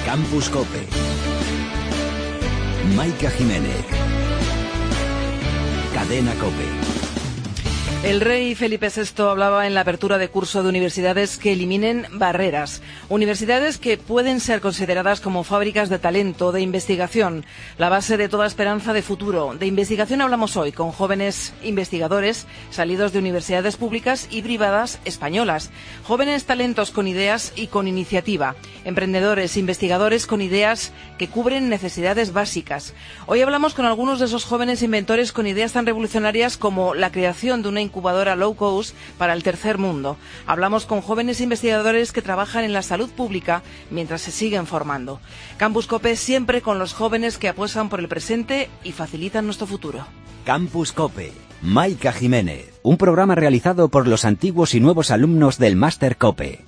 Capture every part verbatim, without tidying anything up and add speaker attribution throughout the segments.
Speaker 1: Campus Cope. Maika Jiménez. Cadena Cope.
Speaker 2: El rey Felipe sexto hablaba en la apertura de curso de universidades que eliminen barreras. Universidades que pueden ser consideradas como fábricas de talento, de investigación, la base de toda esperanza de futuro. De investigación hablamos hoy con jóvenes investigadores salidos de universidades públicas y privadas españolas. Jóvenes talentos con ideas y con iniciativa. Emprendedores, investigadores con ideas que cubren necesidades básicas. Hoy hablamos con algunos de esos jóvenes inventores con ideas tan revolucionarias como la creación de una incubadora low cost para el tercer mundo. Hablamos con jóvenes investigadores que trabajan en la salud pública mientras se siguen formando. Campus Cope siempre con los jóvenes que apuestan por el presente y facilitan nuestro futuro.
Speaker 1: Campus Cope. Maika Jiménez. Un programa realizado por los antiguos y nuevos alumnos del Máster Cope.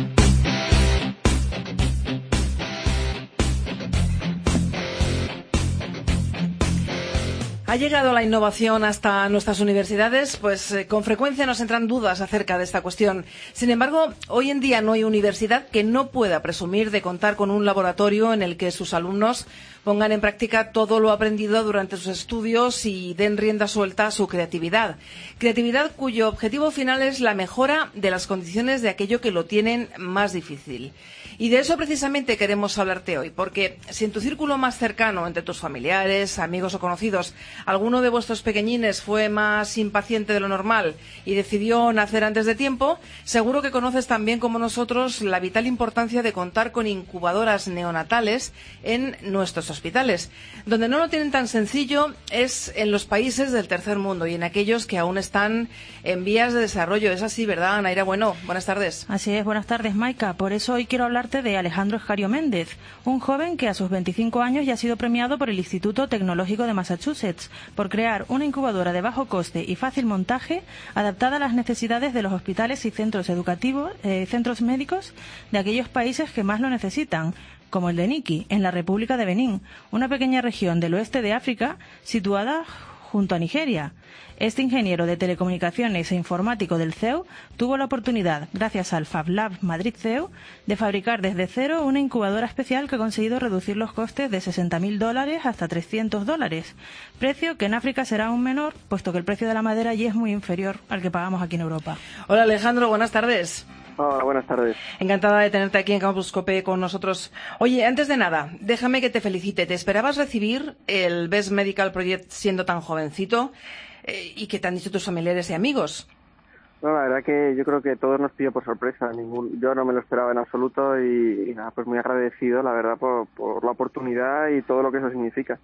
Speaker 2: ¿Ha llegado la innovación hasta nuestras universidades? Pues eh, con frecuencia nos entran dudas acerca de esta cuestión. Sin embargo, hoy en día no hay universidad que no pueda presumir de contar con un laboratorio en el que sus alumnos pongan en práctica todo lo aprendido durante sus estudios y den rienda suelta a su creatividad. Creatividad cuyo objetivo final es la mejora de las condiciones de aquello que lo tienen más difícil. Y de eso precisamente queremos hablarte hoy, porque si en tu círculo más cercano, entre tus familiares, amigos o conocidos, alguno de vuestros pequeñines fue más impaciente de lo normal y decidió nacer antes de tiempo, seguro que conoces también como nosotros la vital importancia de contar con incubadoras neonatales en nuestros hospitales. Donde no lo tienen tan sencillo es en los países del tercer mundo y en aquellos que aún están en vías de desarrollo. Es así, ¿verdad, Naira? Bueno, buenas tardes.
Speaker 3: Así es, buenas tardes, Maika. Por eso hoy quiero hablar de Alejandro Escario Méndez, un joven que a sus veinticinco años ya ha sido premiado por el Instituto Tecnológico de Massachusetts por crear una incubadora de bajo coste y fácil montaje adaptada a las necesidades de los hospitales y centros educativos, eh, centros médicos de aquellos países que más lo necesitan, como el de Niki, en la República de Benín, una pequeña región del oeste de África situada junto a Nigeria. Este ingeniero de telecomunicaciones e informático del C E U tuvo la oportunidad, gracias al Fab Lab Madrid C E U, de fabricar desde cero una incubadora especial que ha conseguido reducir los costes de sesenta mil dólares hasta trescientos dólares, precio que en África será aún menor, puesto que el precio de la madera allí es muy inferior al que pagamos aquí en Europa.
Speaker 2: Hola Alejandro, buenas tardes.
Speaker 4: Hola, buenas tardes.
Speaker 2: Encantada de tenerte aquí en Campus Cope con nosotros. Oye, antes de nada, déjame que te felicite. ¿Te esperabas recibir el Best Medical Project siendo tan jovencito? Eh, ¿Y qué te han dicho tus familiares y amigos?
Speaker 4: No, la verdad que yo creo que todos nos pilló por sorpresa. Ningún, yo no me lo esperaba en absoluto y, y nada, pues muy agradecido, la verdad, por, por la oportunidad y todo lo que eso significa.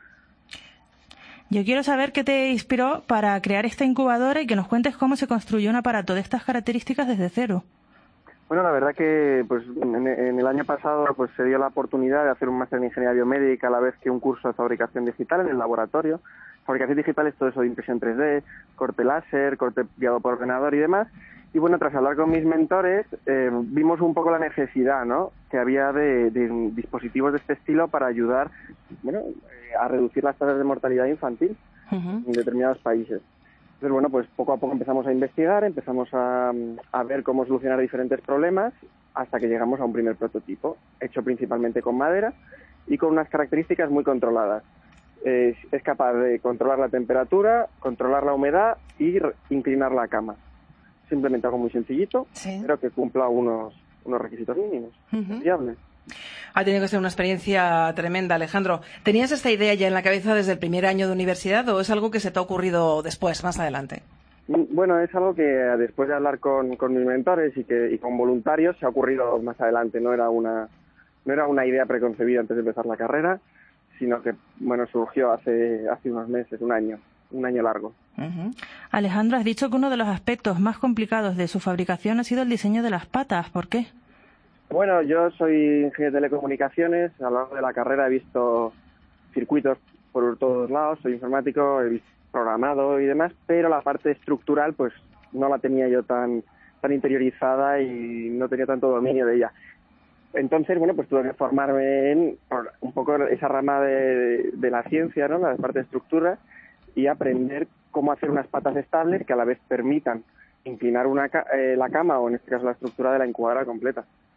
Speaker 3: Yo quiero saber qué te inspiró para crear esta incubadora y que nos cuentes cómo se construyó un aparato de estas características desde cero.
Speaker 4: Bueno, la verdad que pues en, en el año pasado pues se dio la oportunidad de hacer un máster en ingeniería biomédica a la vez que un curso de fabricación digital en el laboratorio. Fabricación digital es todo eso de impresión tres D, corte láser, corte guiado por ordenador y demás. Y bueno, tras hablar con mis mentores, eh, vimos un poco la necesidad, ¿no?, que había de, de dispositivos de este estilo para ayudar, bueno, eh, a reducir las tasas de mortalidad infantil uh-huh. en determinados países. Entonces, bueno, pues poco a poco empezamos a investigar, empezamos a, a ver cómo solucionar diferentes problemas hasta que llegamos a un primer prototipo, hecho principalmente con madera y con unas características muy controladas. Es, es capaz de controlar la temperatura, controlar la humedad y re- inclinar la cama. Simplemente algo muy sencillito, sí. pero que cumpla unos, unos requisitos mínimos. Uh-huh. Viable.
Speaker 2: Ha tenido que ser una experiencia tremenda, Alejandro. ¿Tenías esta idea ya en la cabeza desde el primer año de universidad o es algo que se te ha ocurrido después, más adelante?
Speaker 4: Bueno, es algo que después de hablar con, con mis mentores y, que, y con voluntarios se ha ocurrido más adelante. No era una, no era una idea preconcebida antes de empezar la carrera, sino que, bueno, surgió hace, hace unos meses, un año, un año largo.
Speaker 3: Uh-huh. Alejandro, has dicho que uno de los aspectos más complicados de su fabricación ha sido el diseño de las patas. ¿Por qué?
Speaker 4: Bueno, yo soy ingeniero de telecomunicaciones. A lo largo de la carrera he visto circuitos por todos lados. Soy informático, he visto programado y demás, pero la parte estructural pues no la tenía yo tan, tan interiorizada y no tenía tanto dominio de ella. Entonces, bueno, pues tuve que formarme en un poco esa rama de, de la ciencia, ¿no?, la parte de estructura, y aprender cómo hacer unas patas estables que a la vez permitan inclinar una, eh, la cama o en este caso la estructura de la incubadora completa.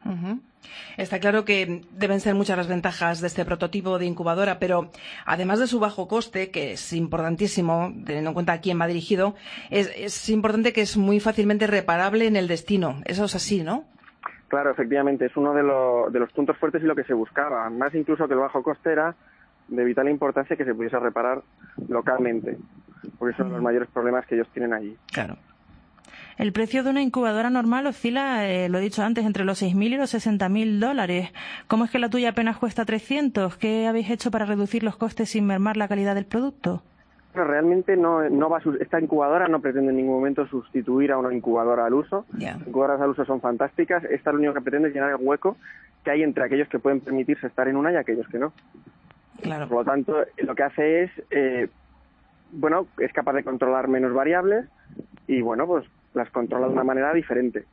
Speaker 2: Uh-huh. Está claro que deben ser muchas las ventajas de este prototipo de incubadora, pero además de su bajo coste, que es importantísimo, teniendo en cuenta a quién va dirigido, es, es importante que es muy fácilmente reparable en el destino. Eso es así, ¿no?
Speaker 4: Claro, efectivamente, es uno de, lo, de los puntos fuertes y lo que se buscaba. Más incluso que el bajo coste era de vital importancia que se pudiese reparar localmente, porque son los mayores problemas que ellos tienen allí.
Speaker 2: Claro.
Speaker 3: El precio de una incubadora normal oscila, eh, lo he dicho antes, entre los seis mil y los sesenta mil dólares. ¿Cómo es que la tuya apenas cuesta trescientos? ¿Qué habéis hecho para reducir los costes sin mermar la calidad del producto?
Speaker 4: Bueno, realmente no, no va a, esta incubadora no pretende en ningún momento sustituir a una incubadora al uso.
Speaker 2: Yeah.
Speaker 4: Las incubadoras al uso son fantásticas. Esta lo único que pretende es llenar el hueco que hay entre aquellos que pueden permitirse estar en una y aquellos que no.
Speaker 2: Claro.
Speaker 4: Por lo tanto, lo que hace es, eh, bueno, es capaz de controlar menos variables y, bueno, pues las controla de una manera diferente.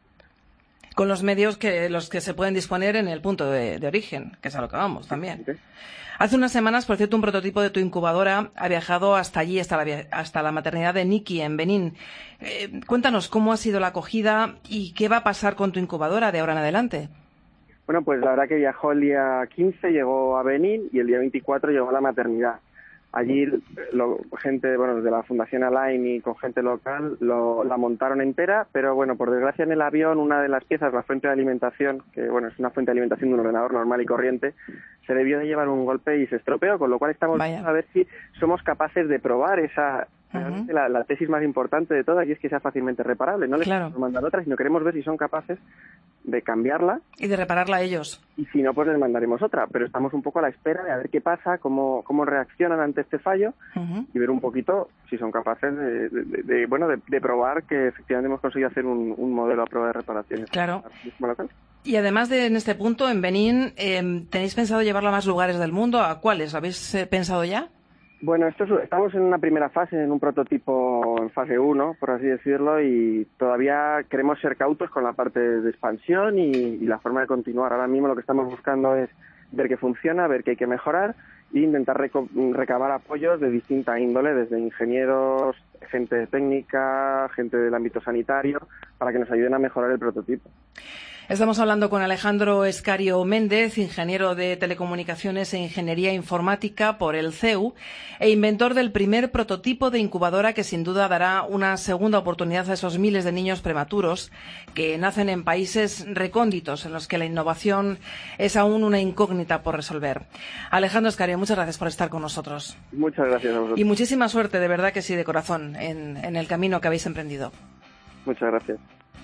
Speaker 2: Con los medios que los que se pueden disponer en el punto de, de origen, que es a lo que vamos también.
Speaker 4: Sí.
Speaker 2: Hace unas semanas, por cierto, un prototipo de tu incubadora ha viajado hasta allí, hasta la, hasta la maternidad de Niki, en Benín. Eh, cuéntanos cómo ha sido la acogida y qué va a pasar con tu incubadora de ahora en adelante.
Speaker 4: Bueno, pues la verdad que viajó el día quince, llegó a Benín y el día veinticuatro llegó a la maternidad. Allí lo, gente, bueno, de la Fundación Alain y con gente local lo, la montaron entera, pero bueno, por desgracia en el avión una de las piezas, la fuente de alimentación, que bueno, es una fuente de alimentación de un ordenador normal y corriente, se debió de llevar un golpe y se estropeó, con lo cual estamos
Speaker 2: Vaya.
Speaker 4: a ver si somos capaces de probar esa...
Speaker 2: Uh-huh.
Speaker 4: La, la tesis más importante de todas y es que sea fácilmente reparable. No les
Speaker 2: Claro.
Speaker 4: queremos mandar otra, sino queremos ver si son capaces de cambiarla.
Speaker 2: Y de repararla a ellos.
Speaker 4: Y si no, pues les mandaremos otra. Pero estamos un poco a la espera de a ver qué pasa, cómo, cómo reaccionan ante este fallo
Speaker 2: Uh-huh.
Speaker 4: y ver un poquito si son capaces de, de, de, de bueno, de, de probar que efectivamente hemos conseguido hacer un, un modelo a prueba de reparaciones.
Speaker 2: Claro.
Speaker 4: Bueno,
Speaker 2: Y además de en este punto, en Benín, eh, ¿tenéis pensado llevarla a más lugares del mundo? ¿A cuáles? ¿Habéis eh, pensado ya?
Speaker 4: Bueno, esto es, estamos en una primera fase, en un prototipo en fase uno, por así decirlo, y todavía queremos ser cautos con la parte de expansión y, y la forma de continuar. Ahora mismo lo que estamos buscando es ver qué funciona, ver qué hay que mejorar e intentar reco- recabar apoyos de distinta índole, desde ingenieros, gente técnica, gente del ámbito sanitario, para que nos ayuden a mejorar el prototipo.
Speaker 2: Estamos hablando con Alejandro Escario Méndez, ingeniero de Telecomunicaciones e Ingeniería Informática por el C E U e inventor del primer prototipo de incubadora que sin duda dará una segunda oportunidad a esos miles de niños prematuros que nacen en países recónditos en los que la innovación es aún una incógnita por resolver. Alejandro Escario, muchas gracias por estar con nosotros.
Speaker 4: Muchas gracias a vosotros.
Speaker 2: Y muchísima suerte, de verdad que sí, de corazón, en, en el camino que habéis emprendido.
Speaker 4: Muchas gracias.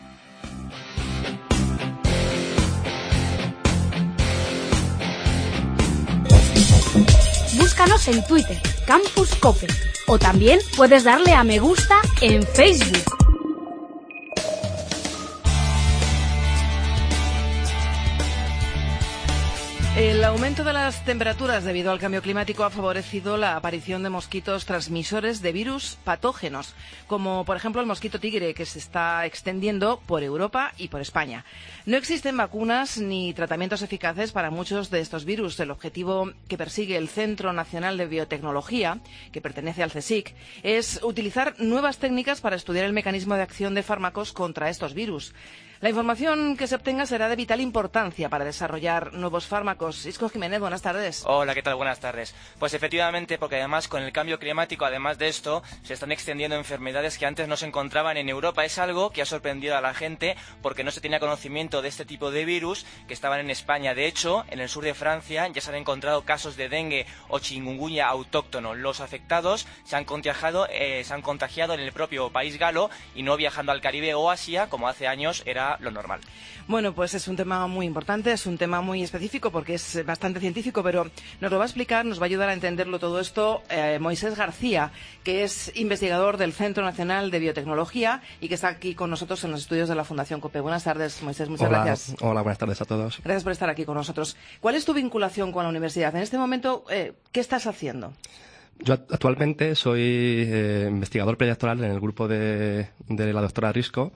Speaker 5: Búscanos en Twitter, Campus Cope, o también puedes darle a me gusta en Facebook.
Speaker 2: El aumento de las temperaturas debido al cambio climático ha favorecido la aparición de mosquitos transmisores de virus patógenos, como por ejemplo el mosquito tigre, que se está extendiendo por Europa y por España. No existen vacunas ni tratamientos eficaces para muchos de estos virus. El objetivo que persigue el Centro Nacional de Biotecnología, que pertenece al CSIC, es utilizar nuevas técnicas para estudiar el mecanismo de acción de fármacos contra estos virus. La información que se obtenga será de vital importancia para desarrollar nuevos fármacos. Isco Jiménez, buenas tardes.
Speaker 6: Hola, ¿qué tal? Buenas tardes. Pues efectivamente, porque además con el cambio climático, además de esto, se están extendiendo enfermedades que antes no se encontraban en Europa. Es algo que ha sorprendido a la gente porque no se tenía conocimiento de este tipo de virus que estaban en España. De hecho, en el sur de Francia ya se han encontrado casos de dengue o chikungunya autóctono. Los afectados se han contagiado, eh, se han contagiado en el propio país galo y no viajando al Caribe o Asia, como hace años era lo normal.
Speaker 2: Bueno, pues es un tema muy importante, es un tema muy específico porque es bastante científico, pero nos lo va a explicar, nos va a ayudar a entenderlo todo esto eh, Moisés García, que es investigador del Centro Nacional de Biotecnología y que está aquí con nosotros en los estudios de la Fundación COPE. Buenas tardes, Moisés, muchas
Speaker 7: hola,
Speaker 2: gracias.
Speaker 7: Hola, buenas tardes a todos.
Speaker 2: Gracias por estar aquí con nosotros. ¿Cuál es tu vinculación con la universidad? En este momento, eh, ¿qué estás haciendo?
Speaker 7: Yo actualmente soy eh, investigador predoctoral en el grupo de, de la doctora Risco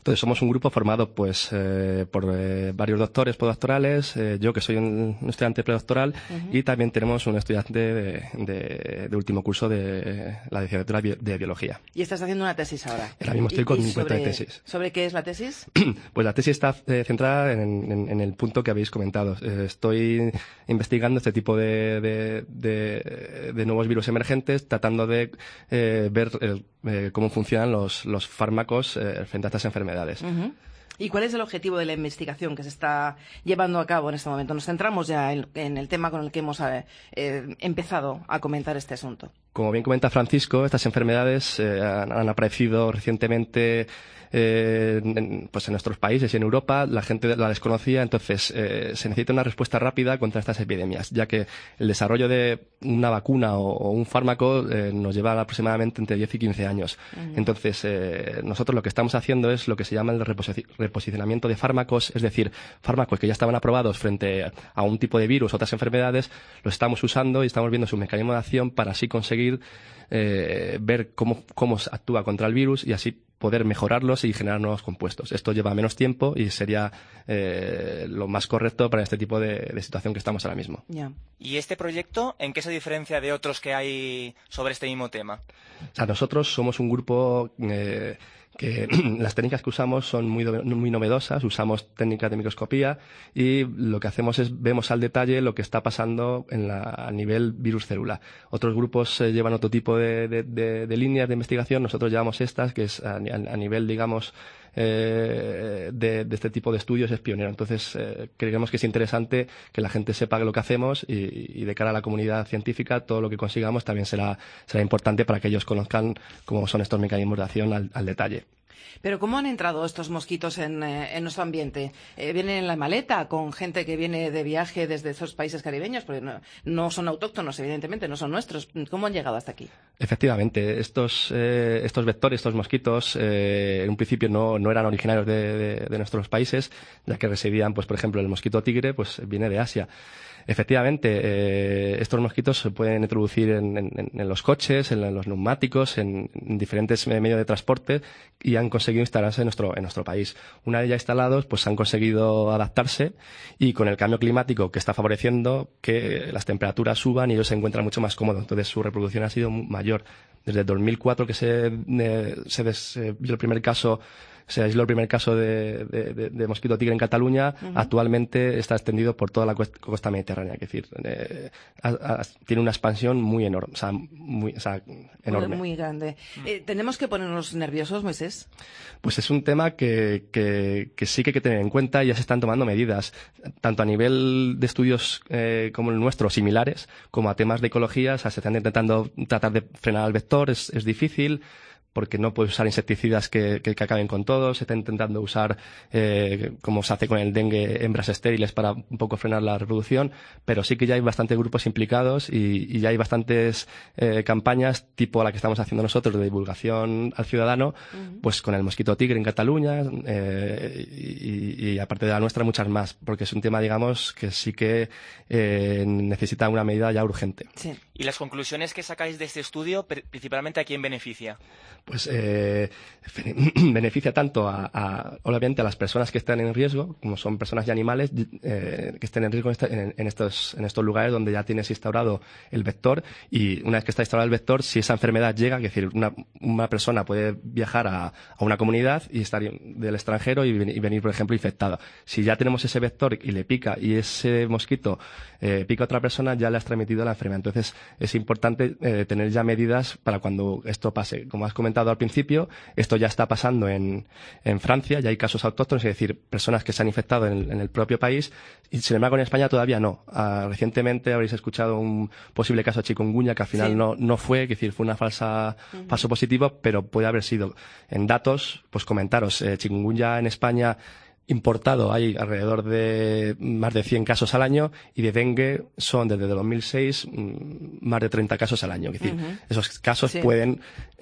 Speaker 7: Entonces somos un grupo formado pues eh, por eh, varios doctores postdoctorales, eh, yo que soy un, un estudiante predoctoral uh-huh. y también tenemos un estudiante de, de, de último curso de la licenciatura de biología.
Speaker 2: ¿Y estás haciendo una tesis ahora?
Speaker 7: Ahora mismo estoy con
Speaker 2: ¿Y, y
Speaker 7: mi cuenta
Speaker 2: sobre,
Speaker 7: de tesis.
Speaker 2: ¿Sobre qué es la tesis?
Speaker 7: Pues la tesis está eh, centrada en, en, en el punto que habéis comentado. Eh, estoy investigando este tipo de, de, de, de nuevos virus emergentes, tratando de eh, ver el, eh, cómo funcionan los, los fármacos eh, frente a estas enfermedades.
Speaker 2: Uh-huh. ¿Y cuál es el objetivo de la investigación que se está llevando a cabo en este momento? Nos centramos ya en, en el tema con el que hemos eh, eh, empezado a comentar este asunto.
Speaker 7: Como bien comenta Francisco, estas enfermedades eh, han, han aparecido recientemente eh, en, pues en nuestros países y en Europa. La gente la desconocía, entonces eh, se necesita una respuesta rápida contra estas epidemias, ya que el desarrollo de una vacuna o, o un fármaco eh, nos lleva aproximadamente entre diez y quince años. Uh-huh. Entonces, eh, nosotros lo que estamos haciendo es lo que se llama el reposi- reposicionamiento de fármacos, es decir, fármacos que ya estaban aprobados frente a un tipo de virus o otras enfermedades, los estamos usando y estamos viendo su mecanismo de acción para así conseguir Eh, ver cómo, cómo actúa contra el virus y así poder mejorarlos y generar nuevos compuestos. Esto lleva menos tiempo y sería eh, lo más correcto para este tipo de, de situación que estamos ahora mismo.
Speaker 2: Yeah.
Speaker 6: ¿Y este proyecto en qué se diferencia de otros que hay sobre este mismo tema?
Speaker 7: O sea, nosotros somos un grupo eh, que las técnicas que usamos son muy, muy novedosas, usamos técnicas de microscopía y lo que hacemos es vemos al detalle lo que está pasando en la, a nivel virus-célula. Otros grupos eh, llevan otro tipo de, de, de, de líneas de investigación, nosotros llevamos estas, que es a, a nivel, digamos, eh, de, de este tipo de estudios es pionero. Entonces, eh, creemos que es interesante que la gente sepa lo que hacemos y, y de cara a la comunidad científica, todo lo que consigamos también será, será importante para que ellos conozcan cómo son estos mecanismos de acción al, al detalle.
Speaker 2: Pero ¿cómo han entrado estos mosquitos en, eh, en nuestro ambiente? Eh, ¿Vienen en la maleta con gente que viene de viaje desde esos países caribeños? Porque no, no son autóctonos, evidentemente, no son nuestros. ¿Cómo han llegado hasta aquí?
Speaker 7: Efectivamente, estos, eh, estos vectores, estos mosquitos, eh, en un principio no, no eran originarios de, de, de nuestros países, ya que residían, pues por ejemplo, el mosquito tigre pues viene de Asia. Efectivamente, eh, estos mosquitos se pueden introducir en, en, en los coches, en, en los neumáticos, en, en diferentes medios de transporte y han conseguido instalarse en nuestro, en nuestro país. Una vez ya instalados, pues han conseguido adaptarse y con el cambio climático que está favoreciendo que las temperaturas suban y ellos se encuentran mucho más cómodos. Entonces su reproducción ha sido mayor. Desde el dos mil cuatro que se, eh, se, des, se vio el primer caso se aisló el primer caso de, de, de, de mosquito tigre en Cataluña, uh-huh. Actualmente está extendido por toda la costa mediterránea, es decir, eh, a, a, tiene una expansión muy enorme, o sea, muy, o sea, enorme.
Speaker 2: Muy, muy grande. Eh, ¿Tenemos que ponernos nerviosos, Moisés?
Speaker 7: Pues es un tema que, que, que sí que hay que tener en cuenta y ya se están tomando medidas, tanto a nivel de estudios eh, como el nuestro, similares, como a temas de ecología, o sea, se están intentando tratar de frenar al vector, es, es difícil, porque no puedes usar insecticidas que, que, que acaben con todo. Se está intentando usar, eh, como se hace con el dengue, hembras estériles para un poco frenar la reproducción, pero sí que ya hay bastantes grupos implicados y, y ya hay bastantes eh, campañas tipo la que estamos haciendo nosotros de divulgación al ciudadano, uh-huh. pues con el mosquito tigre en Cataluña eh, y, y aparte de la nuestra muchas más, porque es un tema, digamos, que sí que eh, necesita una medida ya urgente.
Speaker 2: Sí.
Speaker 6: ¿Y las conclusiones que sacáis de este estudio, principalmente a quién beneficia?
Speaker 7: Pues eh, beneficia tanto a, a, obviamente a las personas que están en riesgo, como son personas y animales, eh, que estén en riesgo en, en, estos, en estos lugares donde ya tienes instaurado el vector, y una vez que está instaurado el vector, si esa enfermedad llega, es decir, una, una persona puede viajar a, a una comunidad y estar del extranjero y, y venir, por ejemplo, infectada. Si ya tenemos ese vector y le pica y ese mosquito eh, pica a otra persona, ya le has transmitido la enfermedad. Entonces es importante eh, tener ya medidas para cuando esto pase. Como has comentado al principio, esto ya está pasando en, en Francia, ya hay casos autóctonos, es decir, personas que se han infectado en el, en el propio país, y sin embargo en España todavía no. Uh, recientemente habréis escuchado un posible caso de chikungunya que al final sí. no, no fue, es decir, fue una falsa, uh-huh. falso positivo, pero puede haber sido. En datos, pues comentaros, eh, chikungunya en España importado hay alrededor de más de cien casos al año, y de dengue son desde dos mil seis más de treinta casos al año. Es decir, uh-huh. esos casos sí. pueden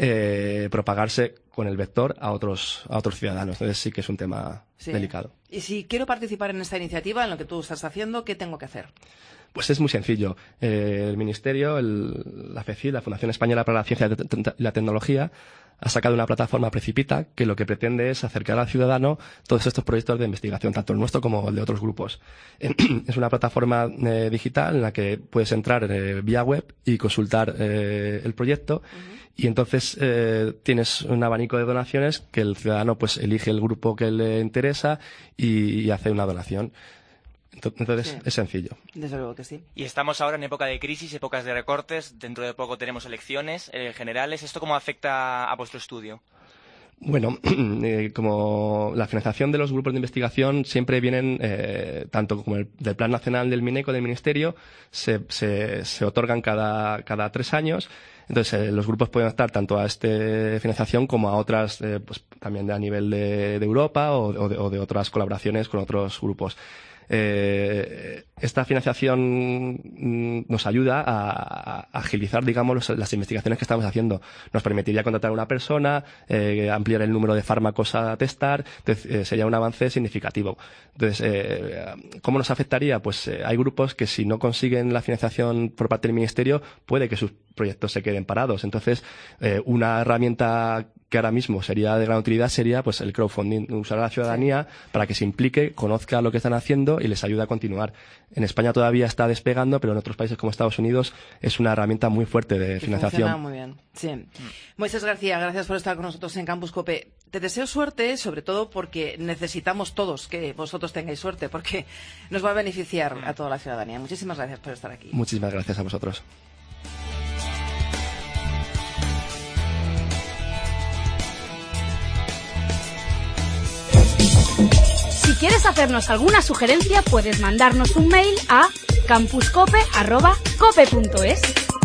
Speaker 7: eh, propagarse con el vector a otros a otros ciudadanos. Entonces sí que es un tema sí. delicado.
Speaker 2: Y si quiero participar en esta iniciativa, en lo que tú estás haciendo, ¿qué tengo que hacer?
Speaker 7: Pues es muy sencillo. Eh, el Ministerio, el, la FECID, la Fundación Española para la Ciencia y la Tecnología, ha sacado una plataforma Precipita que lo que pretende es acercar al ciudadano todos estos proyectos de investigación, tanto el nuestro como el de otros grupos. Es una plataforma eh, digital en la que puedes entrar eh, vía web y consultar eh, el proyecto. Uh-huh. Y entonces eh, tienes un abanico de donaciones que el ciudadano pues elige el grupo que le interesa y, y hace una donación. Entonces sí. Es sencillo.
Speaker 2: Desde luego que sí.
Speaker 6: Y estamos ahora en época de crisis, épocas de recortes. Dentro de poco tenemos elecciones eh, generales. ¿Esto cómo afecta a vuestro estudio?
Speaker 7: Bueno, eh, como la financiación de los grupos de investigación siempre vienen, eh, tanto como el del Plan Nacional del MINECO, del Ministerio, se, se, se otorgan cada, cada tres años. Entonces, eh, los grupos pueden optar tanto a esta financiación como a otras, eh, pues también de, a nivel de, de Europa o, o, de, o de otras colaboraciones con otros grupos. Eh, esta financiación nos ayuda a, a agilizar, digamos, los, las investigaciones que estamos haciendo. Nos permitiría contratar a una persona, eh, ampliar el número de fármacos a testar, entonces, eh, sería un avance significativo. Entonces, eh, ¿cómo nos afectaría? Pues eh, hay grupos que si no consiguen la financiación por parte del Ministerio, puede que sus proyectos se queden parados. Entonces, eh, una herramienta que ahora mismo sería de gran utilidad sería pues el crowdfunding, usar a la ciudadanía sí. para que se implique, conozca lo que están haciendo y les ayude a continuar. En España todavía está despegando, pero en otros países como Estados Unidos es una herramienta muy fuerte de
Speaker 2: que
Speaker 7: financiación.
Speaker 2: Funciona muy bien. Sí. Mm. Moisés García, gracias por estar con nosotros en Campus Cope. Te deseo suerte, sobre todo porque necesitamos todos que vosotros tengáis suerte, porque nos va a beneficiar a toda la ciudadanía. Muchísimas gracias por estar aquí.
Speaker 7: Muchísimas gracias a vosotros.
Speaker 5: Si quieres hacernos alguna sugerencia, puedes mandarnos un mail a campuscope arroba cope punto es.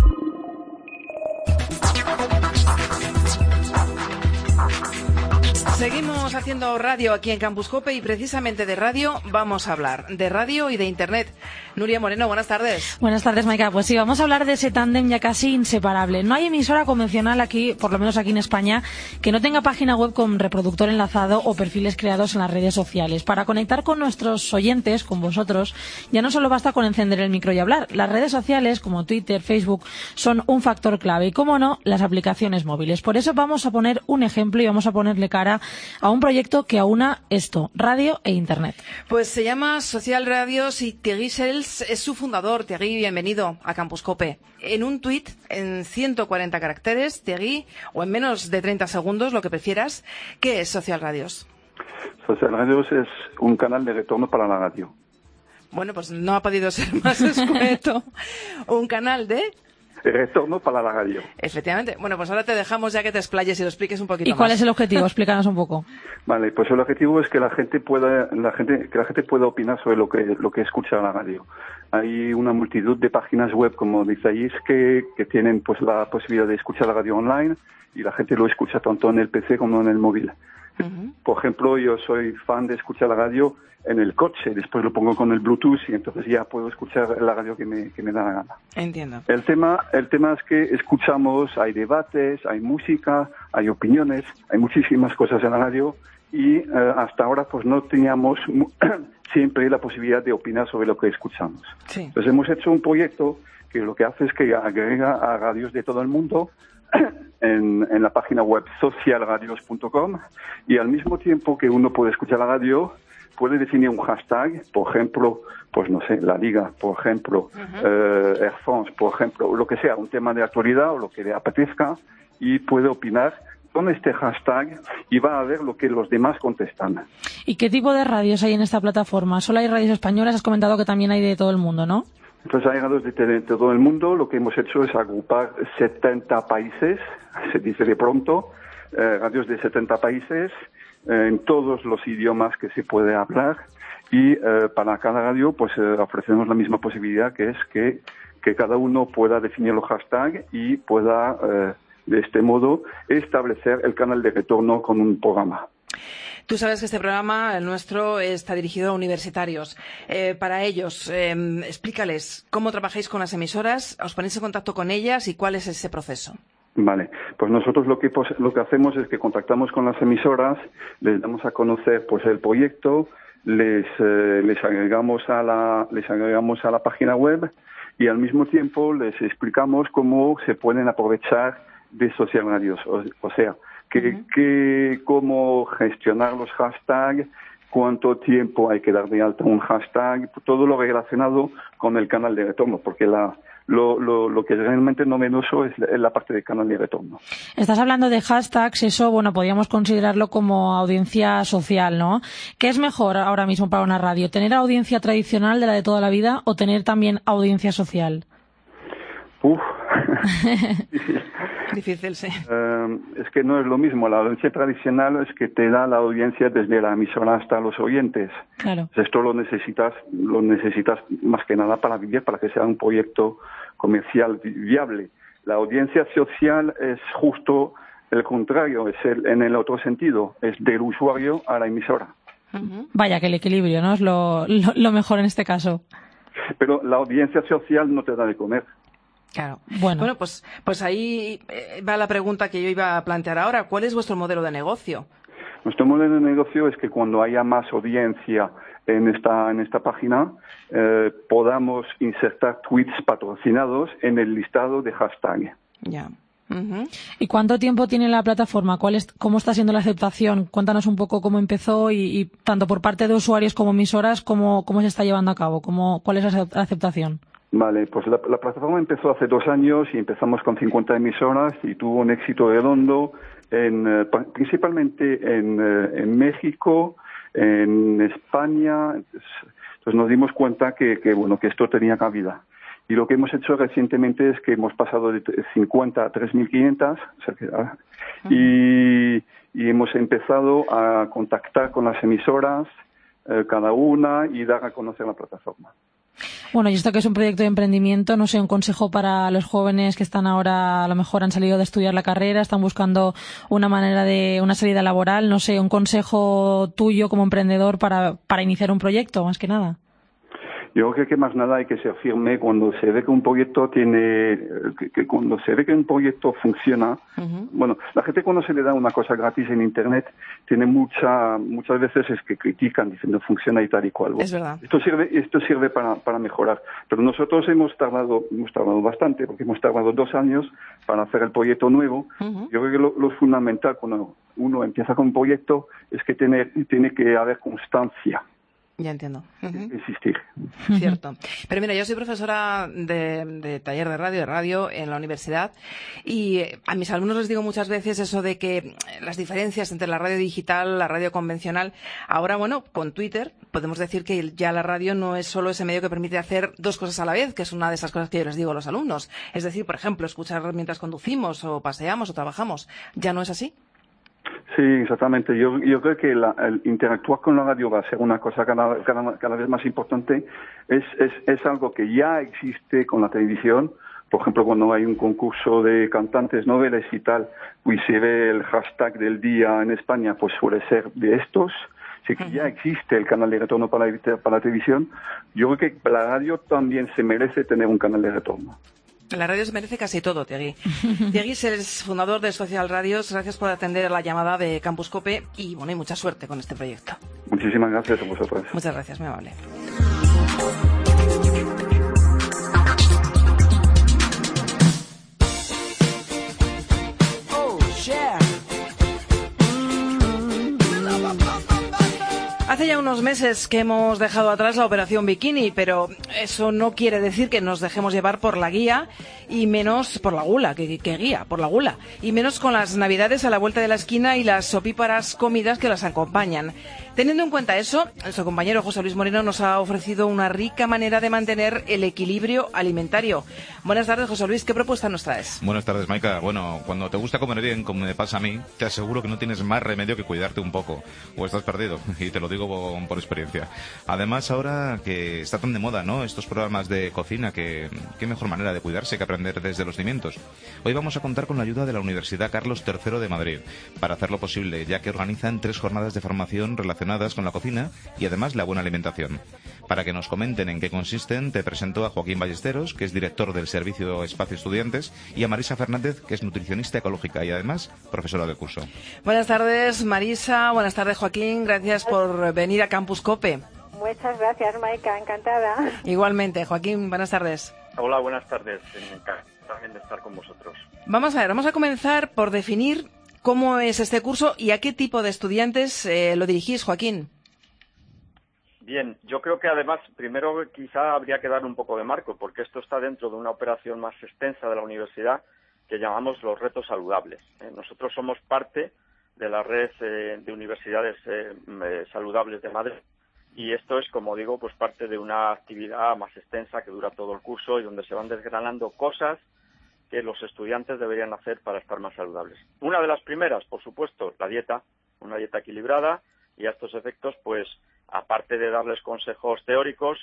Speaker 2: Seguimos haciendo radio aquí en Campus Cope y precisamente de radio vamos a hablar, de radio y de internet. Nuria Moreno, buenas tardes.
Speaker 3: Buenas tardes, Maika. Pues sí, vamos a hablar de ese tándem ya casi inseparable. No hay emisora convencional aquí, por lo menos aquí en España, que no tenga página web con reproductor enlazado o perfiles creados en las redes sociales. Para conectar con nuestros oyentes, con vosotros, ya no solo basta con encender el micro y hablar. Las redes sociales, como Twitter, Facebook, son un factor clave. Y, cómo no, las aplicaciones móviles. Por eso vamos a poner un ejemplo y vamos a ponerle cara a un proyecto que aúna esto, radio e internet.
Speaker 2: Pues se llama Social Radios y Thierry Sels es su fundador. Thierry, bienvenido a Campus Cope. En un tuit, en ciento cuarenta caracteres, Thierry, o en menos de treinta segundos, lo que prefieras, ¿qué es Social Radios?
Speaker 8: Social Radios es un canal de retorno para la radio.
Speaker 2: Bueno, pues no ha podido ser más escueto. Un canal de...
Speaker 8: retorno para la radio.
Speaker 2: Efectivamente. Bueno, pues ahora te dejamos ya que te explayes y lo expliques un poquito más.
Speaker 3: ¿Y cuál más. Es el objetivo? Explícanos un poco.
Speaker 8: Vale, pues el objetivo es que la gente pueda, la gente, que la gente pueda opinar sobre lo que, lo que escucha la radio. Hay una multitud de páginas web, como diceis, que, que tienen pues la posibilidad de escuchar la radio online y la gente lo escucha tanto en el P C como en el móvil. Uh-huh. Por ejemplo, yo soy fan de escuchar la radio en el coche, después lo pongo con el Bluetooth y entonces ya puedo escuchar la radio que me, que me da la gana.
Speaker 2: Entiendo.
Speaker 8: El tema, el tema es que escuchamos, hay debates, hay música, hay opiniones, hay muchísimas cosas en la radio y eh, hasta ahora pues no teníamos siempre la posibilidad de opinar sobre lo que escuchamos.
Speaker 2: Sí.
Speaker 8: Entonces hemos hecho un proyecto que lo que hace es que agrega a radios de todo el mundo en, en la página web social radios punto com y al mismo tiempo que uno puede escuchar la radio, puede definir un hashtag, por ejemplo, pues no sé, la Liga, por ejemplo, uh-huh. eh, Air France, por ejemplo, lo que sea, un tema de actualidad o lo que le apetezca y puede opinar con este hashtag y va a ver lo que los demás contestan.
Speaker 3: ¿Y qué tipo de radios hay en esta plataforma? ¿Solo hay radios españolas? Has comentado que también hay de todo el mundo, ¿no?
Speaker 8: Pues hay radios de, de todo el mundo. Lo que hemos hecho es agrupar setenta países, se dice de pronto, eh, radios de setenta países, eh, en todos los idiomas que se puede hablar y eh, para cada radio pues eh, ofrecemos la misma posibilidad, que es que, que cada uno pueda definir los hashtags y pueda eh, de este modo establecer el canal de retorno con un programa.
Speaker 2: Tú sabes que este programa, el nuestro, está dirigido a universitarios. Eh, para ellos, eh, explícales cómo trabajáis con las emisoras, os ponéis en contacto con ellas y cuál es ese proceso.
Speaker 8: Vale, pues nosotros lo que lo que hacemos es que contactamos con las emisoras, les damos a conocer pues el proyecto, les eh, les agregamos a la les agregamos a la página web y al mismo tiempo les explicamos cómo se pueden aprovechar de social radios, o, o sea, que, uh-huh. que cómo gestionar los hashtags, cuánto tiempo hay que dar de alta un hashtag, todo lo relacionado con el canal de retorno, porque la Lo, lo, lo que es realmente novedoso es la, la parte del canal de retorno.
Speaker 9: Estás hablando de hashtags, eso, bueno, podríamos considerarlo como audiencia social, ¿no? ¿Qué es mejor ahora mismo para una radio? ¿Tener audiencia tradicional de la de toda la vida o tener también audiencia social?
Speaker 8: Uf.
Speaker 2: Difícil, sí.
Speaker 8: Uh, es que no es lo mismo. La audiencia tradicional es que te da la audiencia desde la emisora hasta los oyentes.
Speaker 9: Claro.
Speaker 8: Esto lo necesitas, lo necesitas más que nada para vivir, para que sea un proyecto comercial viable. La audiencia social es justo el contrario, es el, en el otro sentido, es del usuario a la emisora.
Speaker 9: Uh-huh. Vaya, que el equilibrio, ¿no? Es lo, lo, lo mejor en este caso.
Speaker 8: Pero la audiencia social no te da de comer.
Speaker 2: Claro. Bueno, bueno pues, pues ahí va la pregunta que yo iba a plantear ahora. ¿Cuál es vuestro modelo de negocio?
Speaker 8: Nuestro modelo de negocio es que cuando haya más audiencia en esta, en esta página, eh, podamos insertar tweets patrocinados en el listado de hashtag.
Speaker 2: Ya. Uh-huh.
Speaker 9: ¿Y cuánto tiempo tiene la plataforma? ¿Cuál es, ¿Cómo está siendo la aceptación? Cuéntanos un poco cómo empezó y, y tanto por parte de usuarios como emisoras, cómo, cómo se está llevando a cabo, cómo, cuál es la aceptación.
Speaker 8: Vale, pues la, la plataforma empezó hace dos años y empezamos con cincuenta emisoras y tuvo un éxito redondo, en, eh, principalmente en, eh, en México, en España. Entonces, entonces nos dimos cuenta que, que, bueno, que esto tenía cabida. Y lo que hemos hecho recientemente es que hemos pasado de cincuenta a tres mil quinientas, o sea que, ah, uh-huh. y, y hemos empezado a contactar con las emisoras, eh, cada una, y dar a conocer la plataforma.
Speaker 9: Bueno, y esto que es un proyecto de emprendimiento, no sé, un consejo para los jóvenes que están ahora, a lo mejor han salido de estudiar la carrera, están buscando una manera de, una salida laboral, no sé, un consejo tuyo como emprendedor para, para iniciar un proyecto, más que nada.
Speaker 8: Yo creo que más nada hay que ser firme cuando se ve que un proyecto tiene, que, que cuando se ve que un proyecto funciona. Uh-huh. Bueno, la gente cuando se le da una cosa gratis en Internet tiene mucha, muchas veces es que critican diciendo funciona y tal y cual.
Speaker 2: Es verdad.
Speaker 8: Esto sirve, esto sirve para, para mejorar. Pero nosotros hemos tardado, hemos tardado bastante porque hemos tardado dos años para hacer el proyecto nuevo. Uh-huh. Yo creo que lo, lo fundamental cuando uno empieza con un proyecto es que tiene, tiene que haber constancia.
Speaker 2: Ya entiendo. Uh-huh.
Speaker 8: Existir.
Speaker 2: Cierto. Pero mira, yo soy profesora de, de taller de radio, de radio en la universidad, y a mis alumnos les digo muchas veces eso de que las diferencias entre la radio digital, la radio convencional, ahora, bueno, con Twitter podemos decir que ya la radio no es solo ese medio que permite hacer dos cosas a la vez, que es una de esas cosas que yo les digo a los alumnos. Es decir, por ejemplo, escuchar mientras conducimos o paseamos o trabajamos. ¿Ya no es así?
Speaker 8: Sí, exactamente. Yo, yo creo que la, el interactuar con la radio va a ser una cosa cada, cada, cada vez más importante. Es, es, es algo que ya existe con la televisión. Por ejemplo, cuando hay un concurso de cantantes noveles y tal, y se ve el hashtag del día en España, pues suele ser de estos. Así que ya existe el canal de retorno para la, para la televisión. Yo creo que la radio también se merece tener un canal de retorno.
Speaker 2: La radio se merece casi todo, Tegui. Tegui es fundador de Social Radios. Gracias por atender la llamada de Campus Cope y, bueno, y mucha suerte con este proyecto.
Speaker 8: Muchísimas gracias a vosotros.
Speaker 2: Muchas gracias, muy amable. Oh, yeah. Hace ya unos meses que hemos dejado atrás la operación Bikini, pero eso no quiere decir que nos dejemos llevar por la guía y menos por la gula, que, que guía, por la gula, y menos con las navidades a la vuelta de la esquina y las opíparas comidas que las acompañan. Teniendo en cuenta eso, nuestro compañero José Luis Moreno nos ha ofrecido una rica manera de mantener el equilibrio alimentario. Buenas tardes, José Luis, ¿qué propuesta nos traes?
Speaker 10: Buenas tardes, Maika. Bueno, cuando te gusta comer bien, como me pasa a mí, te aseguro que no tienes más remedio que cuidarte un poco, o estás perdido, y te lo digo digo por experiencia. Además, ahora que está tan de moda, ¿no?, estos programas de cocina, que qué mejor manera de cuidarse que aprender desde los cimientos. Hoy vamos a contar con la ayuda de la Universidad Carlos tercero de Madrid para hacerlo posible, ya que organizan tres jornadas de formación relacionadas con la cocina y además la buena alimentación. Para que nos comenten en qué consisten, te presento a Joaquín Ballesteros, que es director del Servicio Espacio Estudiantes, y a Marisa Fernández, que es nutricionista ecológica y además profesora del curso.
Speaker 2: Buenas tardes, Marisa. Buenas tardes, Joaquín. Gracias por venir a Campus Cope.
Speaker 11: Muchas gracias, Maika. Encantada.
Speaker 2: Igualmente, Joaquín. Buenas tardes.
Speaker 12: Hola, buenas tardes. Encantado también de estar con vosotros.
Speaker 2: Vamos a ver, vamos a comenzar por definir cómo es este curso y a qué tipo de estudiantes eh, lo dirigís, Joaquín.
Speaker 12: Bien, yo creo que además primero quizá habría que dar un poco de marco, porque esto está dentro de una operación más extensa de la universidad que llamamos los retos saludables. Eh, nosotros somos parte de la red eh, de universidades eh, eh, saludables de Madrid y esto es, como digo, pues parte de una actividad más extensa que dura todo el curso y donde se van desgranando cosas que los estudiantes deberían hacer para estar más saludables. Una de las primeras, por supuesto, la dieta, una dieta equilibrada y a estos efectos, pues aparte de darles consejos teóricos,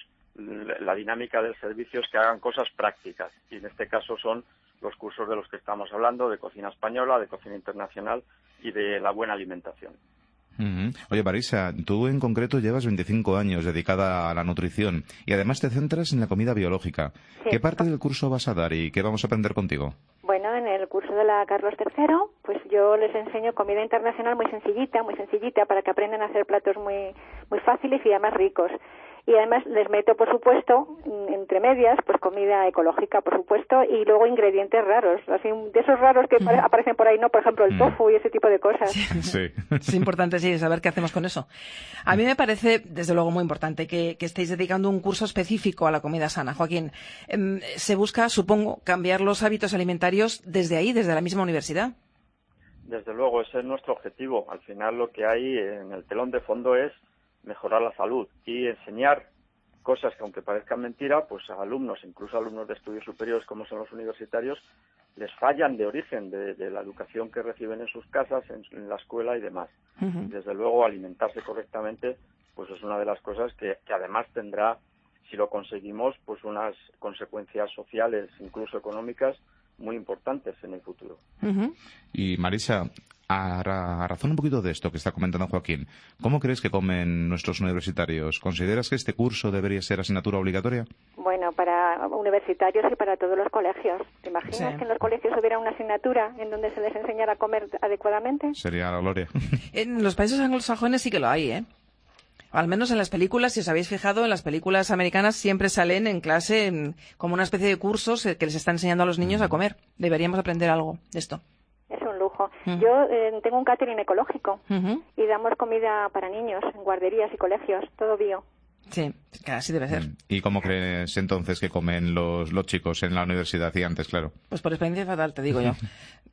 Speaker 12: la dinámica del servicio es que hagan cosas prácticas. Y en este caso son los cursos de los que estamos hablando, de cocina española, de cocina internacional y de la buena alimentación.
Speaker 10: Uh-huh. Oye, Marisa, tú en concreto llevas veinticinco años dedicada a la nutrición y además te centras en la comida biológica. Sí. ¿Qué parte del curso vas a dar y qué vamos a aprender contigo?
Speaker 11: Bueno, en el curso de la Carlos tercero, pues yo les enseño comida internacional muy sencillita, muy sencillita, para que aprendan a hacer platos muy, muy fáciles y además ricos. Y además les meto, por supuesto, entre medias, pues comida ecológica, por supuesto, y luego ingredientes raros, así de esos raros que mm. aparecen por ahí, ¿no? Por ejemplo, el tofu y ese tipo de cosas.
Speaker 10: Sí.
Speaker 2: Es importante, sí, saber qué hacemos con eso. A mí me parece, desde luego, muy importante que, que estéis dedicando un curso específico a la comida sana, Joaquín. Eh, se busca, supongo, cambiar los hábitos alimentarios desde ahí, desde la misma universidad.
Speaker 12: Desde luego, ese es nuestro objetivo. Al final, lo que hay en el telón de fondo es mejorar la salud y enseñar cosas que, aunque parezcan mentira, pues a alumnos, incluso a alumnos de estudios superiores como son los universitarios, les fallan de origen de, de la educación que reciben en sus casas, en, en la escuela y demás. Uh-huh. Desde luego, alimentarse correctamente pues es una de las cosas que, que además tendrá, si lo conseguimos, pues unas consecuencias sociales, incluso económicas, muy importantes en el futuro.
Speaker 10: Uh-huh. Y Marisa, a, ra- a razón un poquito de esto que está comentando Joaquín, ¿cómo crees que comen nuestros universitarios? ¿Consideras que este curso debería ser asignatura obligatoria?
Speaker 11: Bueno, para universitarios y para todos los colegios. ¿Te imaginas sí. que en los colegios hubiera una asignatura en donde se les enseñara a comer adecuadamente?
Speaker 10: Sería la gloria.
Speaker 2: En los países anglosajones sí que lo hay, ¿eh? Al menos en las películas, si os habéis fijado, en las películas americanas siempre salen en clase en, como una especie de cursos que les están enseñando a los niños a comer. Deberíamos aprender algo de esto.
Speaker 11: Es un lujo. Uh-huh. Yo eh, tengo un catering ecológico uh-huh. y damos comida para niños en guarderías y colegios, todo bio.
Speaker 2: Sí, así debe ser.
Speaker 10: ¿Y cómo crees entonces que comen los, los chicos en la universidad y antes, claro?
Speaker 2: Pues por experiencia fatal, te digo yo.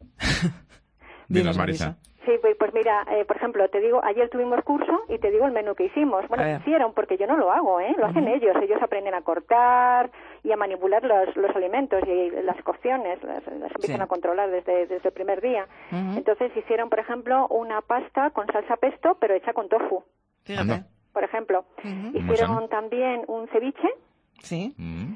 Speaker 10: Dinos, Marisa.
Speaker 11: Sí, pues, pues mira, eh, por ejemplo, te digo, ayer tuvimos curso y te digo el menú que hicimos. Bueno, hicieron, porque yo no lo hago, ¿eh? Lo hacen uh-huh. ellos. Ellos aprenden a cortar y a manipular los, los alimentos y las cocciones, las, las empiezan sí. a controlar desde, desde el primer día. Uh-huh. Entonces hicieron, por ejemplo, una pasta con salsa pesto, pero hecha con tofu.
Speaker 2: Fíjate.
Speaker 11: Por ejemplo. Uh-huh. Hicieron también un ceviche.
Speaker 2: Sí.
Speaker 11: Uh-huh.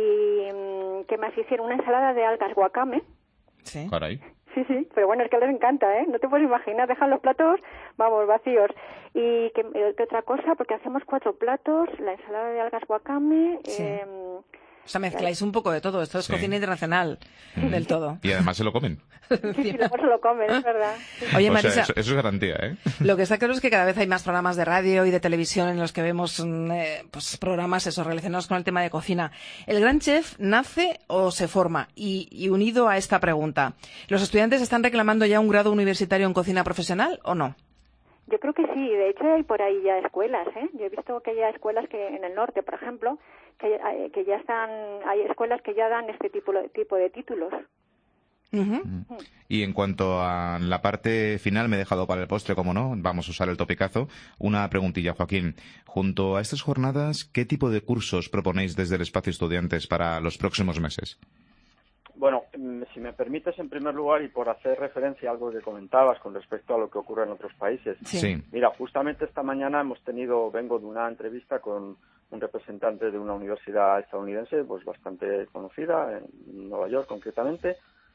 Speaker 11: Y, ¿qué más hicieron? Una ensalada de algas wakame.
Speaker 2: Sí.
Speaker 10: Caray.
Speaker 11: Sí, sí, pero bueno, es que les encanta, ¿eh? No te puedes imaginar, dejan los platos, vamos, vacíos. Y ¿qué, qué otra cosa? Porque hacemos cuatro platos, la ensalada de algas wakame...
Speaker 2: Sí.
Speaker 11: Eh,
Speaker 2: o sea, mezcláis un poco de todo, esto es sí. cocina internacional, mm. del todo.
Speaker 10: Y además se lo comen.
Speaker 11: Sí, sí, luego se lo comen, es verdad.
Speaker 2: Oye,
Speaker 10: o
Speaker 2: Marisa,
Speaker 10: sea, eso, eso es garantía, ¿eh?
Speaker 2: Lo que está claro es que cada vez hay más programas de radio y de televisión en los que vemos eh, pues programas esos relacionados con el tema de cocina. ¿El gran chef nace o se forma? Y, y unido a esta pregunta, ¿los estudiantes están reclamando ya un grado universitario en cocina profesional o no?
Speaker 11: Yo creo que sí, de hecho hay por ahí ya escuelas, ¿eh? Yo he visto que hay ya escuelas que en el norte, por ejemplo, que, que ya están, hay escuelas que ya dan este tipo, tipo de títulos.
Speaker 2: Uh-huh.
Speaker 10: Y en cuanto a la parte final, me he dejado para el postre, como no, vamos a usar el topicazo. Una preguntilla, Joaquín. Junto a estas jornadas, ¿qué tipo de cursos proponéis desde el Espacio Estudiantes para los próximos meses?
Speaker 12: Bueno, si me permites, en primer lugar, y por hacer referencia a algo que comentabas con respecto a lo que ocurre en otros países.
Speaker 10: Sí. Sí.
Speaker 12: Mira, justamente esta mañana hemos tenido, vengo de una entrevista con un representante de una universidad estadounidense, pues bastante conocida, en Nueva York concretamente,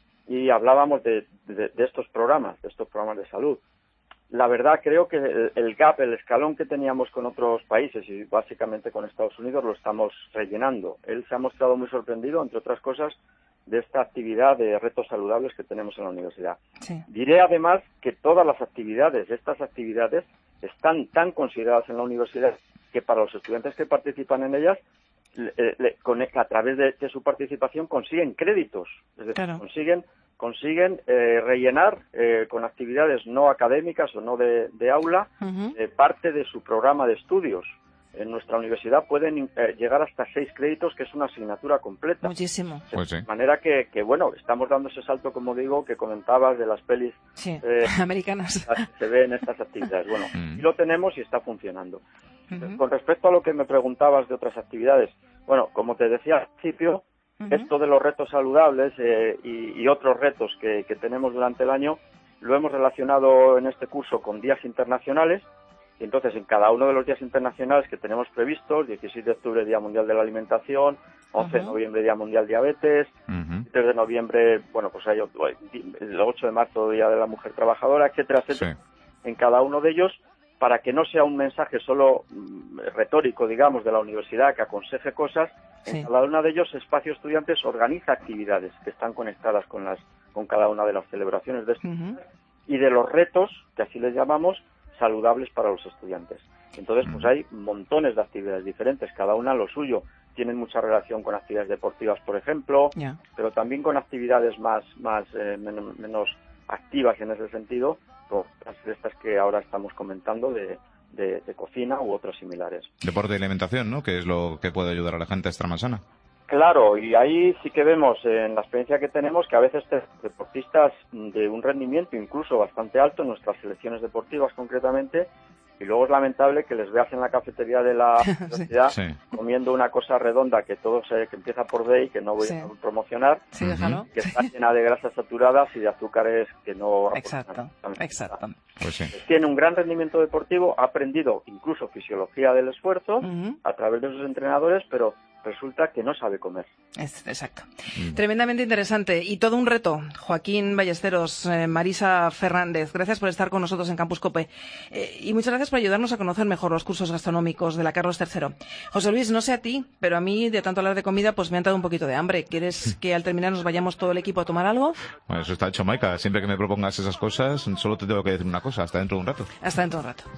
Speaker 12: y hablábamos de, de, de estos programas, de estos programas de salud. La verdad, creo que el, el gap, el escalón que teníamos con otros países y básicamente con Estados Unidos lo estamos rellenando. Él se ha mostrado muy sorprendido, entre otras cosas, de esta actividad de retos saludables que tenemos en la universidad.
Speaker 2: Sí.
Speaker 12: Diré además que todas las actividades, estas actividades, están tan consideradas en la universidad que para los estudiantes que participan en ellas, le, le, con, a través de, de su participación consiguen créditos, es decir,
Speaker 2: Claro.
Speaker 12: consiguen consiguen eh, rellenar eh, con actividades no académicas o no de, de aula
Speaker 2: Uh-huh.
Speaker 12: eh, parte de su programa de estudios. En nuestra universidad pueden eh, llegar hasta seis créditos, que es una asignatura completa.
Speaker 2: Muchísimo.
Speaker 10: Pues sí.
Speaker 12: De manera que, que, bueno, estamos dando ese salto, como digo, que comentabas de las pelis
Speaker 2: Sí.
Speaker 12: eh,
Speaker 2: Americanas.
Speaker 12: que se ve en estas actividades. Bueno,
Speaker 10: Mm.
Speaker 12: y lo tenemos y está funcionando.
Speaker 2: Ujú.
Speaker 12: Con respecto a lo que me preguntabas de otras actividades, bueno, como te decía al principio,
Speaker 2: Ujú.
Speaker 12: esto de los retos saludables eh, y, y otros retos que, que tenemos durante el año lo hemos relacionado en este curso con días internacionales. Y entonces, en cada uno de los días internacionales que tenemos previstos, dieciséis de octubre, Día Mundial de la Alimentación, once de
Speaker 2: Ujú.
Speaker 12: noviembre, Día Mundial Diabetes,
Speaker 10: Ujú.
Speaker 12: tres de noviembre, bueno, pues hay otro, el ocho de marzo, Día de la Mujer Trabajadora, etcétera, etcétera.
Speaker 10: Sí.
Speaker 12: En cada uno de ellos, para que no sea un mensaje solo mm, retórico, digamos, de la universidad que aconseje cosas,
Speaker 2: Sí.
Speaker 12: en cada uno de ellos Espacio Estudiantes organiza actividades que están conectadas con las con cada una de las celebraciones de estos
Speaker 2: Ujú.
Speaker 12: y de los retos, que así les llamamos, saludables para los estudiantes. Entonces, pues hay montones de actividades diferentes, cada una lo suyo. Tienen mucha relación con actividades deportivas, por ejemplo,
Speaker 2: Ya.
Speaker 12: pero también con actividades más, más eh, menos, menos activas en ese sentido, como las de estas que ahora estamos comentando de, de, de cocina u otras similares.
Speaker 10: Deporte y alimentación, ¿no? Que es lo que puede ayudar a la gente a estar más sana.
Speaker 12: Claro, y ahí sí que vemos en la experiencia que tenemos que a veces te- deportistas de un rendimiento incluso bastante alto en nuestras selecciones deportivas concretamente, y luego es lamentable que les veas en la cafetería de la universidad
Speaker 10: Sí.
Speaker 12: comiendo una cosa redonda que todo se, que empieza por D y que no voy
Speaker 2: Sí.
Speaker 12: a promocionar,
Speaker 2: Sí, déjalo.
Speaker 12: que está llena de grasas saturadas y de azúcares que no aportan
Speaker 2: Exacto,
Speaker 12: absolutamente
Speaker 2: exacto.
Speaker 12: nada.
Speaker 10: Pues sí.
Speaker 12: Tiene un gran rendimiento deportivo, ha aprendido incluso fisiología del esfuerzo
Speaker 2: Ujú.
Speaker 12: a través de sus entrenadores, pero resulta que no sabe comer.
Speaker 2: Es- exacto.
Speaker 10: Mm.
Speaker 2: Tremendamente interesante y todo un reto. Joaquín Ballesteros, eh, Marisa Fernández, gracias por estar con nosotros en Campus Cope eh, y muchas gracias por ayudarnos a conocer mejor los cursos gastronómicos de la Carlos tercero. José Luis, no sé a ti, pero a mí de tanto hablar de comida pues me ha entrado un poquito de hambre. ¿Quieres que al terminar nos vayamos todo el equipo a tomar algo?
Speaker 10: Bueno, eso está hecho, Maika. Siempre que me propongas esas cosas, solo te tengo que decir una cosa. Hasta dentro de un rato.
Speaker 2: Hasta dentro de un rato.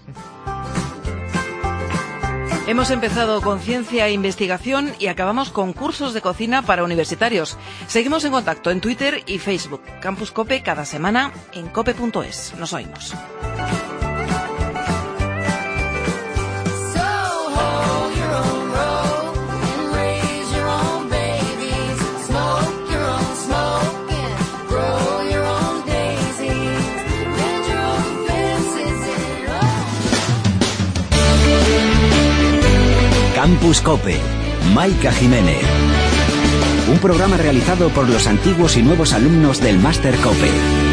Speaker 2: Hemos empezado con ciencia e investigación y acabamos con cursos de cocina para universitarios. Seguimos en contacto en Twitter y Facebook. Campus Cope cada semana en cope punto es. Nos oímos.
Speaker 1: Campus Cope, Maika Jiménez. Un programa realizado por los antiguos y nuevos alumnos del Máster Cope.